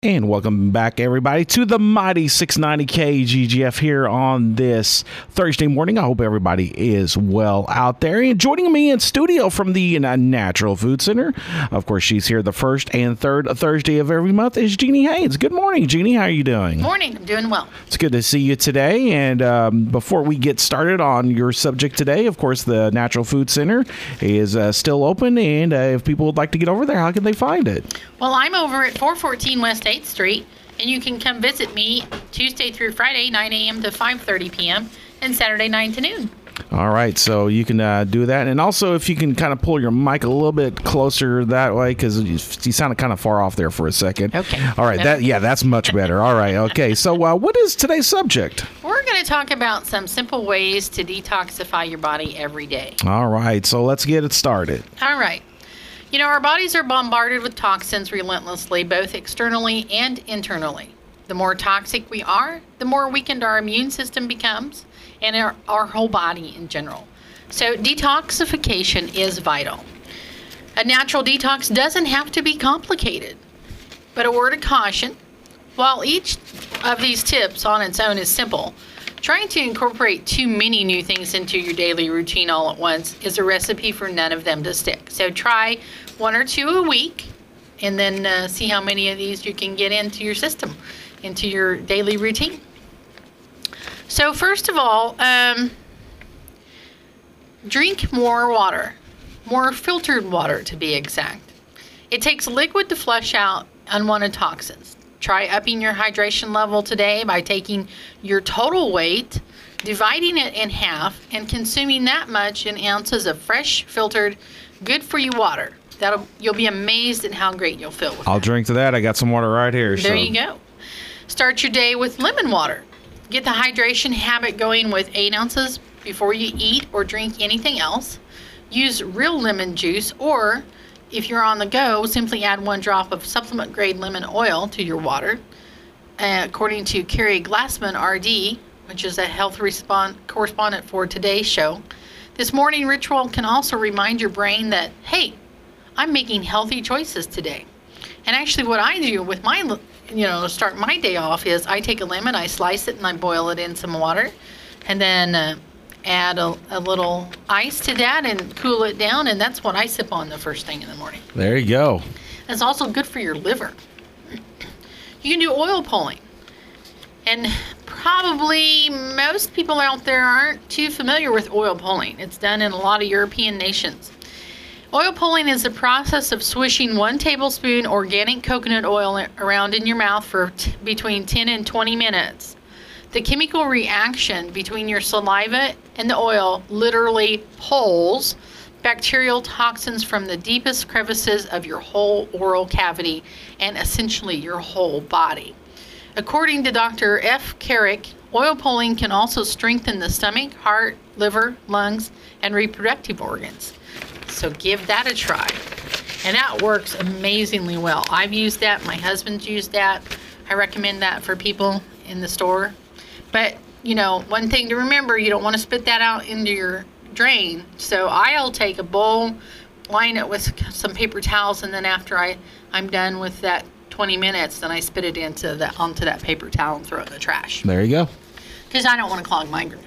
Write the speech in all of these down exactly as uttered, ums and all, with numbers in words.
And welcome back, everybody, to the mighty six ninety K G G F here on this Thursday morning. I hope everybody is well out there. And joining me in studio from the Natural Food Center, of course, she's here the first and third Thursday of every month, is Jeannie Haynes. Good morning, Jeannie. How are you doing? Morning. I'm doing well. It's good to see you today. And um, before we get started on your subject today, of course, the Natural Food Center is uh, still open. And uh, if people would like to get over there, how can they find it? Well, I'm over at four fourteen West eighth Street, and you can come visit me Tuesday through Friday, nine a.m. to five thirty p.m., and Saturday, nine to noon. All right, so you can uh, do that. And also, if you can kind of pull your mic a little bit closer that way, because you, you sounded kind of far off there for a second. Okay. All right, that yeah, that's much better. All right, okay. So uh, what is today's subject? We're going to talk about some simple ways to detoxify your body every day. All right, so let's get it started. All right. You know, our bodies are bombarded with toxins relentlessly, both externally and internally. The more toxic we are, the more weakened our immune system becomes, and our, our whole body in general. So detoxification is vital. A natural detox doesn't have to be complicated. But a word of caution, while each of these tips on its own is simple, trying to incorporate too many new things into your daily routine all at once is a recipe for none of them to stick. So try one or two a week, and then uh, see how many of these you can get into your system, into your daily routine. So first of all, um, drink more water, more filtered water to be exact. It takes liquid to flush out unwanted toxins. Try upping your hydration level today by taking your total weight, dividing it in half, and consuming that much in ounces of fresh, filtered, good-for-you water. That'll You'll be amazed at how great you'll feel with I'll that. drink to that. I got some water right here. There so. you go. Start your day with lemon water. Get the hydration habit going with eight ounces before you eat or drink anything else. Use real lemon juice, or if you're on the go, simply add one drop of supplement-grade lemon oil to your water. Uh, according to Carrie Glassman, R D, which is a health respond- correspondent for today's show, this morning ritual can also remind your brain that, hey, I'm making healthy choices today. And actually what I do with my, you know, start my day off is I take a lemon, I slice it, and I boil it in some water, and then uh, add a, a little ice to that and cool it down, and that's what I sip on the first thing in the morning. There you go. It's also good for your liver. You can do oil pulling. And probably most people out there aren't too familiar with oil pulling. It's done in a lot of European nations. Oil pulling is the process of swishing one tablespoon organic coconut oil around in your mouth for t- between ten and twenty minutes. The chemical reaction between your saliva and the oil literally pulls bacterial toxins from the deepest crevices of your whole oral cavity and essentially your whole body. According to Doctor F. Carrick, oil pulling can also strengthen the stomach, heart, liver, lungs, and reproductive organs. So give that a try. And that works amazingly well. I've used that. My husband's used that. I recommend that for people in the store. But, you know, one thing to remember, you don't want to spit that out into your drain. So I'll take a bowl, line it with some paper towels, and then after I, I'm done with that twenty minutes, then I spit it into the, onto that paper towel and throw it in the trash. There you go. Because I don't want to clog my drain.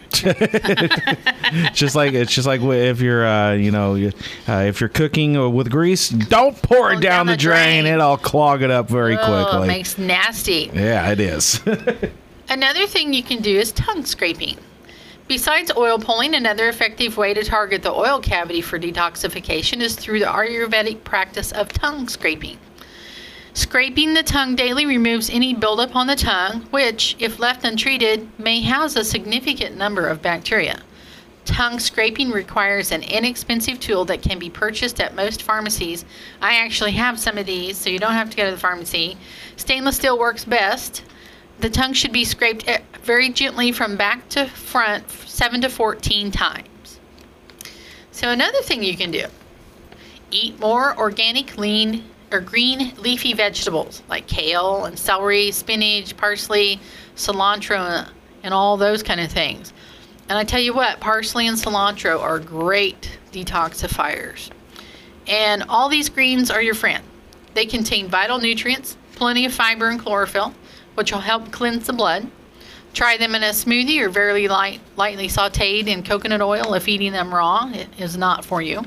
just like it's just like if you're uh, you know uh, if you're cooking with grease, don't pour it down, down the, the drain. drain. It'll clog it up very oh, quickly. It makes nasty. Yeah, it is. Another thing you can do is tongue scraping. Besides oil pulling, another effective way to target the oil cavity for detoxification is through the Ayurvedic practice of tongue scraping. Scraping the tongue daily removes any buildup on the tongue, which, if left untreated, may house a significant number of bacteria. Tongue scraping requires an inexpensive tool that can be purchased at most pharmacies. I actually have some of these, so you don't have to go to the pharmacy. Stainless steel works best. The tongue should be scraped very gently from back to front seven to fourteen times. So another thing you can do, eat more organic, lean, or green leafy vegetables like kale and celery, spinach, parsley, cilantro, and all those kind of things. And I tell you what, parsley and cilantro are great detoxifiers. And all these greens are your friend. They contain vital nutrients, plenty of fiber and chlorophyll, which will help cleanse the blood. Try them in a smoothie or very light, lightly sauteed in coconut oil if eating them raw. It is not for you.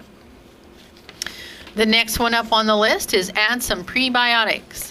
The next one up on the list is add some prebiotics.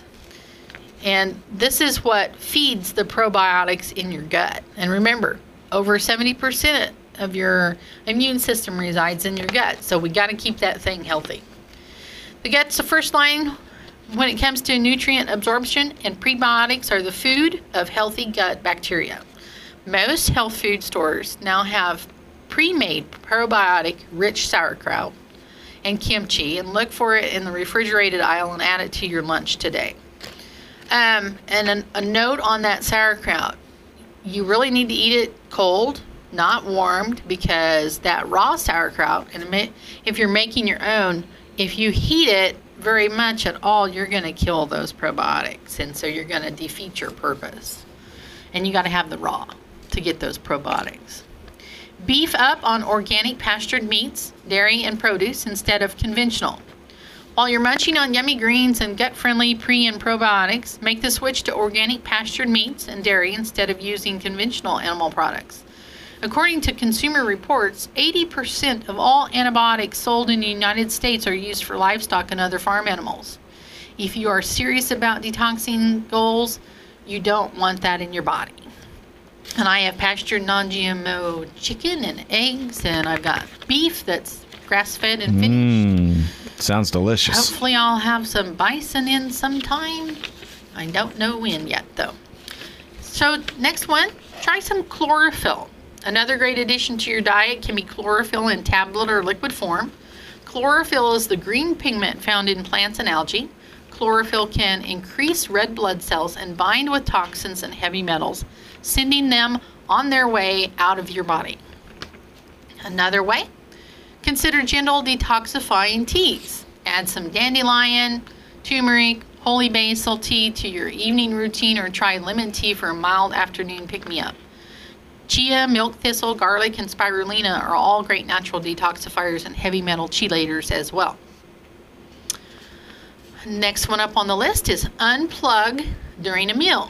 And this is what feeds the probiotics in your gut. And remember, over seventy percent of your immune system resides in your gut. So we got to keep that thing healthy. The gut's the first line when it comes to nutrient absorption, and prebiotics are the food of healthy gut bacteria. Most health food stores now have pre-made probiotic-rich sauerkraut and kimchi, and look for it in the refrigerated aisle and add it to your lunch today. Um, and an, a note on that sauerkraut, you really need to eat it cold, not warmed, because that raw sauerkraut, and if you're making your own, if you heat it very much at all, you're going to kill those probiotics, and so you're going to defeat your purpose. And you got to have the raw to get those probiotics. Beef up on organic pastured meats, dairy, and produce instead of conventional. While you're munching on yummy greens and gut-friendly pre- and probiotics, make the switch to organic pastured meats and dairy instead of using conventional animal products. According to Consumer Reports, eighty percent of all antibiotics sold in the United States are used for livestock and other farm animals. If you are serious about detoxing goals, you don't want that in your body. And I have pastured non-G M O chicken and eggs, and I've got beef that's grass-fed and finished. Mm, sounds delicious. Hopefully I'll have some bison in sometime. I don't know when yet, though. So next one, try some chlorophyll. Another great addition to your diet can be chlorophyll in tablet or liquid form. Chlorophyll is the green pigment found in plants and algae. Chlorophyll can increase red blood cells and bind with toxins and heavy metals, sending them on their way out of your body. Another way, consider gentle detoxifying teas. Add some dandelion, turmeric, holy basil tea to your evening routine, or try lemon tea for a mild afternoon pick-me-up. Chia, milk thistle, garlic, and spirulina are all great natural detoxifiers and heavy metal chelators as well. Next one up on the list is unplug during a meal.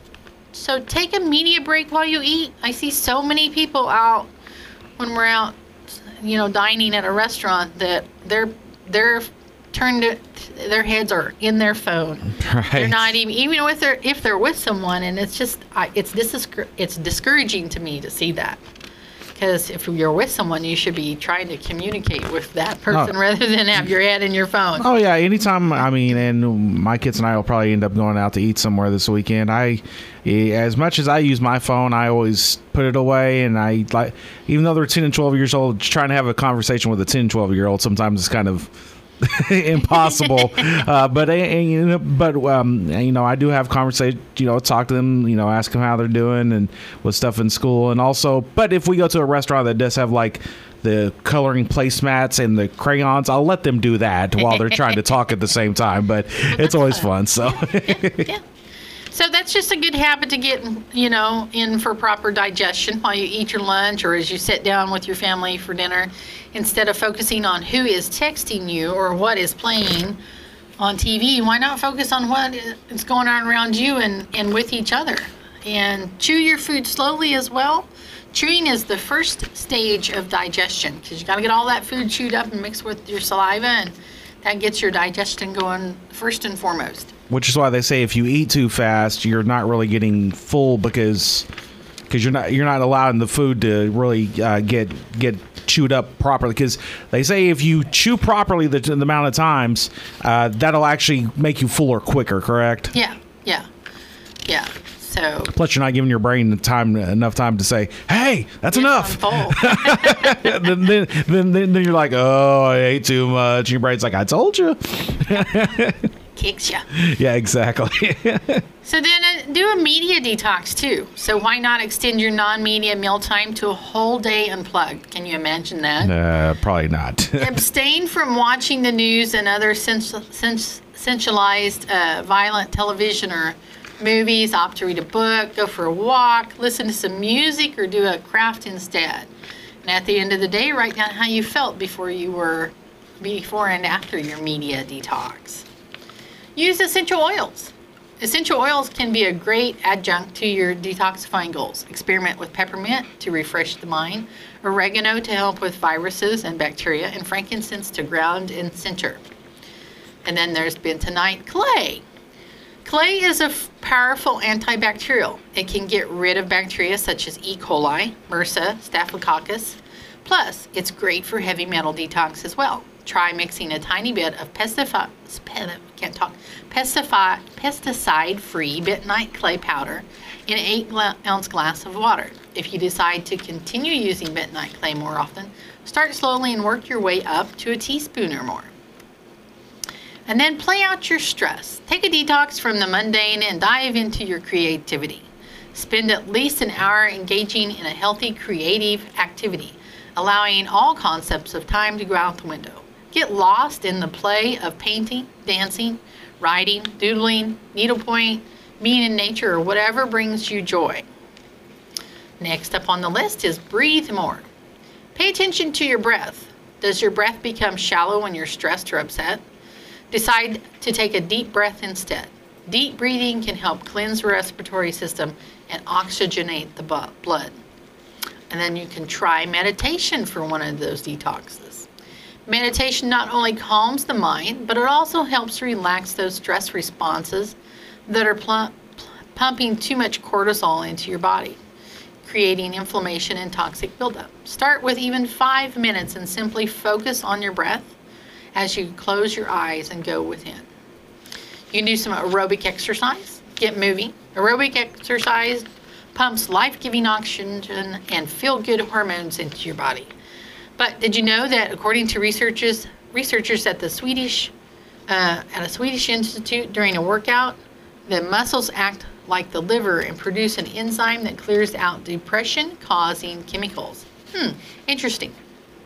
So take a media break while you eat. I see so many people out when we're out, you know, dining at a restaurant that they're they're turned to, their heads are in their phone. Right. They're not even even with their if they're with someone, and it's just I, it's this is it's discouraging to me to see that. Because if you're with someone, you should be trying to communicate with that person oh. rather than have your head in your phone. Oh, yeah. Anytime, I mean, and my kids and I will probably end up going out to eat somewhere this weekend. I, as much as I use my phone, I always put it away. And I, like, even though they're ten and twelve years old, trying to have a conversation with a ten, twelve year old sometimes is kind of impossible. uh, but, and, you know, but um, you know, I do have conversation, you know, talk to them, you know, ask them how they're doing and with stuff in school. And also, but if we go to a restaurant that does have like the coloring placemats and the crayons, I'll let them do that while they're trying to talk at the same time. But it's always fun. So, yeah, yeah. So that's just a good habit to get, you know, in for proper digestion while you eat your lunch or as you sit down with your family for dinner. Instead of focusing on who is texting you or what is playing on T V, why not focus on what is going on around you and, and with each other? And chew your food slowly as well. Chewing is the first stage of digestion because you got to get all that food chewed up and mixed with your saliva, and that gets your digestion going first and foremost. Which is why they say if you eat too fast, you're not really getting full because because you're not you're not allowing the food to really uh, get get chewed up properly. Because they say if you chew properly the, the amount of times, uh, that'll actually make you fuller quicker. Correct? Yeah, yeah, yeah. So plus, you're not giving your brain the time enough time to say, "Hey, that's yes, enough." then, then, then, then you're like, "Oh, I ate too much." And your brain's like, "I told you." Kicks you. Yeah, exactly. So then uh, do a media detox too. So why not extend your non-media mealtime to a whole day unplugged? Can you imagine that? Uh, probably not. Abstain from watching the news and other sens- sens- sensualized uh, violent television or movies. Opt to read a book, go for a walk, listen to some music, or do a craft instead. And at the end of the day, write down how you felt before you were, before and after your media detox. Use essential oils. Essential oils can be a great adjunct to your detoxifying goals. Experiment with peppermint to refresh the mind, oregano to help with viruses and bacteria, and frankincense to ground and center. And then there's bentonite clay. Clay is a f- powerful antibacterial. It can get rid of bacteria such as E. coli, MRSA, Staphylococcus. Plus, it's great for heavy metal detox as well. Try mixing a tiny bit of pesticide, can't talk, pesticide, pesticide-free bentonite clay powder in an eight ounce glass of water. If you decide to continue using bentonite clay more often, start slowly and work your way up to a teaspoon or more. And then play out your stress. Take a detox from the mundane and dive into your creativity. Spend at least an hour engaging in a healthy, creative activity, allowing all concepts of time to go out the window. Get lost in the play of painting, dancing, writing, doodling, needlepoint, being in nature, or whatever brings you joy. Next up on the list is breathe more. Pay attention to your breath. Does your breath become shallow when you're stressed or upset? Decide to take a deep breath instead. Deep breathing can help cleanse the respiratory system and oxygenate the blood. And then you can try meditation for one of those detoxes. Meditation not only calms the mind, but it also helps relax those stress responses that are pl- pumping too much cortisol into your body, creating inflammation and toxic buildup. Start with even five minutes and simply focus on your breath as you close your eyes and go within. You can do some aerobic exercise, get moving. Aerobic exercise pumps life-giving oxygen and feel-good hormones into your body. But did you know that according to researchers researchers at the Swedish uh, at a Swedish institute during a workout, the muscles act like the liver and produce an enzyme that clears out depression-causing chemicals. Hmm, interesting.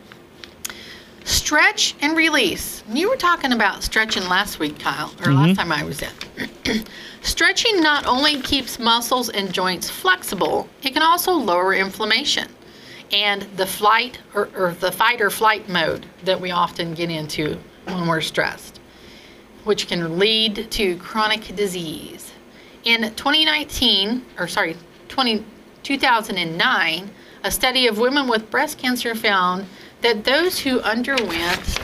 Stretch and release. You were talking about stretching last week, Kyle, or mm-hmm. last time I was in. Stretching not only keeps muscles and joints flexible, it can also lower inflammation and the flight or, or the fight or flight mode that we often get into when we're stressed, which can lead to chronic disease. In twenty nineteen, or sorry, twenty, two thousand nine, a study of women with breast cancer found that those who underwent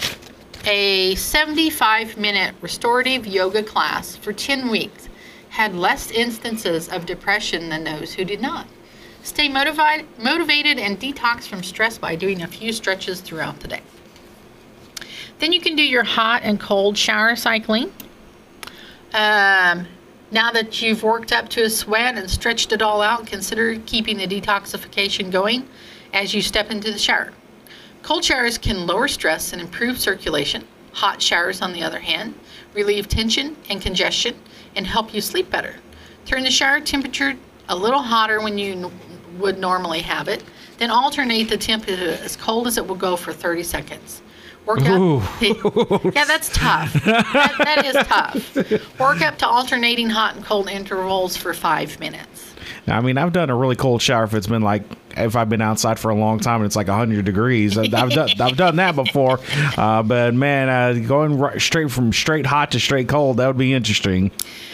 a seventy-five minute restorative yoga class for ten weeks had less instances of depression than those who did not. Stay motivated, motivated and detox from stress by doing a few stretches throughout the day. Then you can do your hot and cold shower cycling. Um, now that you've worked up to a sweat and stretched it all out, consider keeping the detoxification going as you step into the shower. Cold showers can lower stress and improve circulation. Hot showers, on the other hand, relieve tension and congestion and help you sleep better. Turn the shower temperature a little hotter when you n- would normally have it. Then alternate the temperature as cold as it will go for thirty seconds. Work up. Yeah, that's tough. That, that is tough. Work up to alternating hot and cold intervals for five minutes. I mean, I've done a really cold shower if it's been like, if I've been outside for a long time and it's like one hundred degrees. I've done, I've done that before. Uh, but, man, uh, going right, straight from straight hot to straight cold, that would be interesting.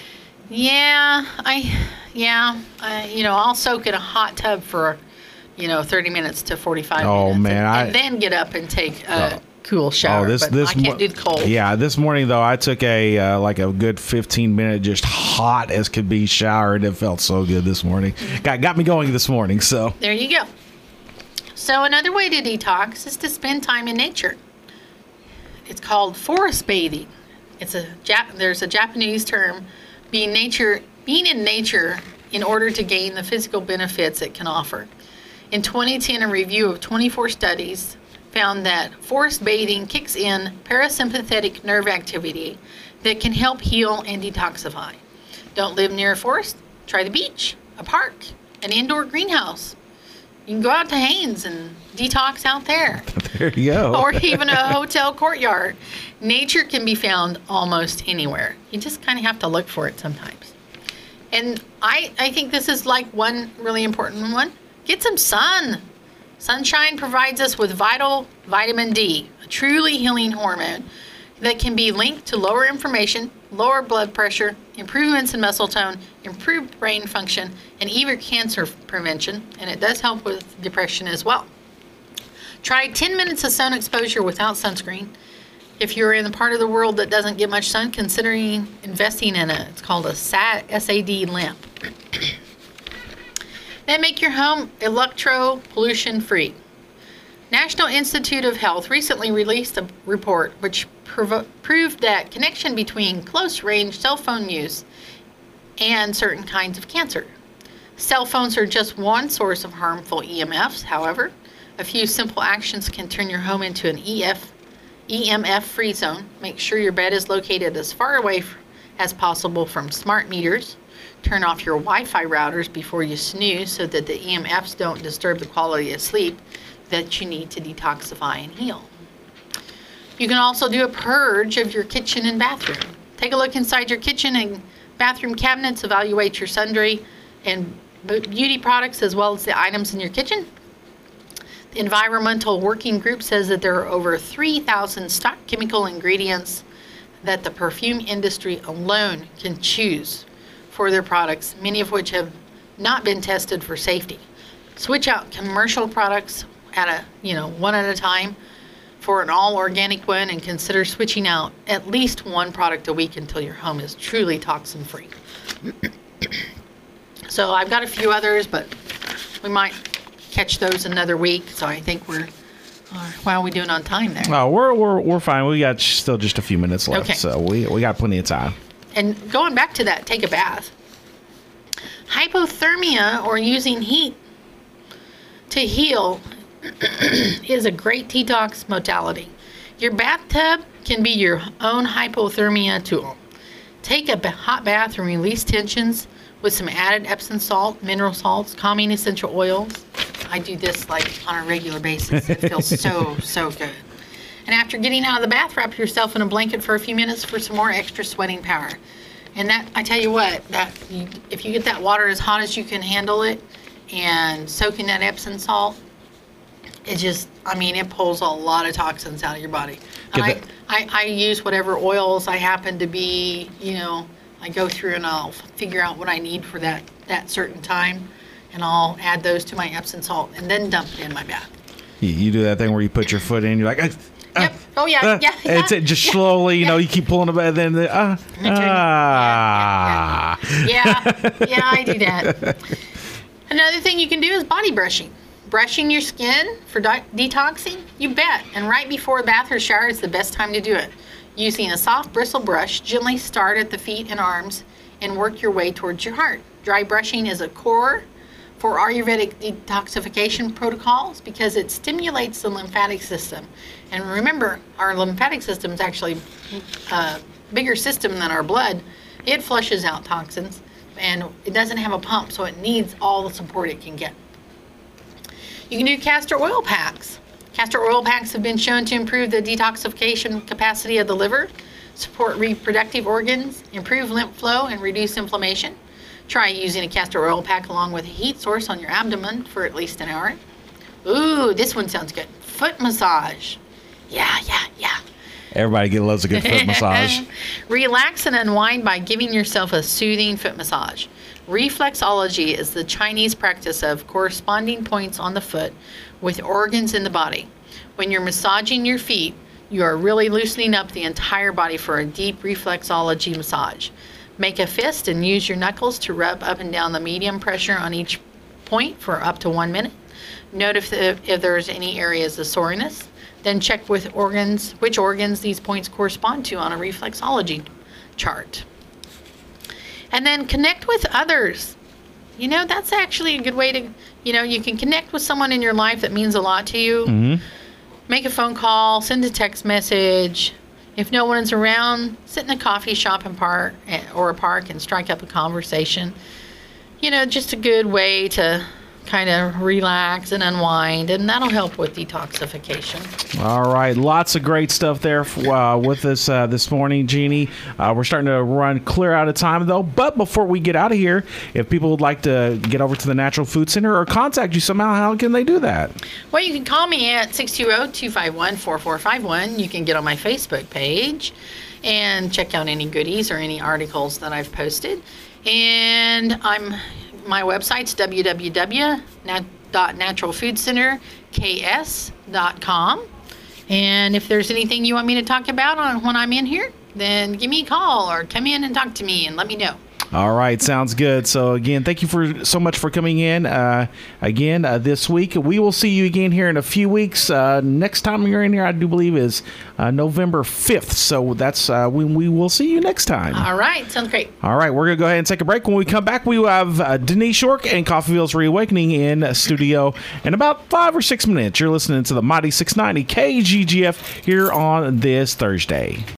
Yeah, I, yeah, I, you know, I'll soak in a hot tub for, you know, thirty minutes to forty-five oh, minutes. Man, and, I, and then get up and take a oh. cool shower. Oh, this, but this I can't mo- do the cold. Yeah, this morning, though, I took a, uh, like a good fifteen minute, just hot as could be shower, and it felt so good this morning. Mm-hmm. Got, got me going this morning, so. There you go. So another way to detox is to spend time in nature. It's called forest bathing. It's a Jap- There's a Japanese term, being nature, being in nature in order to gain the physical benefits it can offer. In twenty ten, a review of twenty-four studies found that forest bathing kicks in parasympathetic nerve activity that can help heal and detoxify. Don't live near a forest? Try the beach, a park, an indoor greenhouse. You can go out to Haines and detox out there. There you go. Or even a hotel courtyard. Nature can be found almost anywhere. You just kind of have to look for it sometimes. And I, I think this is like one really important one. Get some sun. Sunshine provides us with vital vitamin D, a truly healing hormone that can be linked to lower inflammation, lower blood pressure, improvements in muscle tone, improved brain function, and even cancer prevention, and it does help with depression as well. Try ten minutes of sun exposure without sunscreen. If you're in the part of the world that doesn't get much sun, considering investing in a, it's called a S A D lamp. Then make your home electro pollution free. National Institute of Health recently released a report which prov- proved that connection between close-range cell phone use and certain kinds of cancer. Cell phones are just one source of harmful E M Fs. However, a few simple actions can turn your home into an E F, E M F-free zone. Make sure your bed is located as far away f- as possible from smart meters. Turn off your Wi-Fi routers before you snooze so that the E M Fs don't disturb the quality of sleep that you need to detoxify and heal. You can also do a purge of your kitchen and bathroom. Take a look inside your kitchen and bathroom cabinets, evaluate your sundry and beauty products as well as the items in your kitchen. The Environmental Working Group says that there are over three thousand stock chemical ingredients that the perfume industry alone can choose for their products, many of which have not been tested for safety. Switch out commercial products at a, you know, one at a time for an all organic one, and consider switching out at least one product a week until your home is truly toxin free. So I've got a few others, but we might catch those another week. So I think we're, uh, how are we doing on time there? Oh, we're we're we're fine. We got still just a few minutes left, Okay. so we we got plenty of time. And going back to that, take a bath. Hypothermia, or using heat to heal, is a great detox modality. Your bathtub can be your own hypothermia tool. Take a ba- hot bath and release tensions with some added Epsom salt, mineral salts, calming essential oils. I do this like on a regular basis. It feels so, so good. And after getting out of the bath, wrap yourself in a blanket for a few minutes for some more extra sweating power. And that, I tell you what, that you, if you get that water as hot as you can handle it and soak in that Epsom salt, it just, I mean, it pulls a lot of toxins out of your body. And I, I, I use whatever oils I happen to be, you know, I go through and I'll figure out what I need for that, that certain time, and I'll add those to my Epsom salt and then dump it in my bath. You, you do that thing where you put your foot in, you're like, ah, Yep. Oh, yeah, ah, yeah, yeah. It's it just yeah, slowly, you yeah. know, you keep pulling it back, then the, ah, ah. Yeah, yeah, I do that. Another thing you can do is body brushing. Brushing your skin for de- detoxing? You bet. And right before a bath or shower is the best time to do it. Using a soft bristle brush, gently start at the feet and arms and work your way towards your heart. Dry brushing is a core for Ayurvedic detoxification protocols because it stimulates the lymphatic system. And remember, our lymphatic system is actually a bigger system than our blood. It flushes out toxins, and it doesn't have a pump, so it needs all the support it can get. You can do castor oil packs. Castor oil packs have been shown to improve the detoxification capacity of the liver, support reproductive organs, improve lymph flow, and reduce inflammation. Try using a castor oil pack along with a heat source on your abdomen for at least an hour. Ooh, this one sounds good. Foot massage. Yeah, yeah, yeah. Everybody get loves a good foot massage. Relax and unwind by giving yourself a soothing foot massage. Reflexology is the Chinese practice of corresponding points on the foot with organs in the body. When you're massaging your feet, you are really loosening up the entire body for a deep reflexology massage. Make a fist and use your knuckles to rub up and down the medium pressure on each point for up to one minute. Note if, the, if there's any areas of soreness. Then check with organs, which organs these points correspond to on a reflexology chart. And then connect with others. You know, that's actually a good way to, you know, you can connect with someone in your life that means a lot to you. Mm-hmm. Make a phone call, send a text message. If no one's around, sit in a coffee shop and park or a park and strike up a conversation. You know, just a good way to kind of relax and unwind, and that'll help with detoxification. All right, lots of great stuff there uh, with us uh, this morning, Jeannie. Uh, we're starting to run clear out of time, though. But before we get out of here, if people would like to get over to the Natural Food Center or contact you somehow, how can they do that? Well, you can call me at six two zero, two five one, four four five one. You can get on my Facebook page and check out any goodies or any articles that I've posted. And I'm my website's w w w dot natural food center k s dot com. And if there's anything you want me to talk about on when I'm in here, then give me a call or come in and talk to me and let me know. All right, sounds good. So again, thank you for so much for coming in uh, again uh, this week. We will see you again here in a few weeks. Uh, next time you're in here, I do believe is uh, November fifth. So that's uh, when we will see you next time. All right, sounds great. All right, we're gonna go ahead and take a break. When we come back, we will have uh, Denise York and Coffeeville's Reawakening in studio in about five or six minutes. You're listening to the Mighty six ninety K G G F here on this Thursday.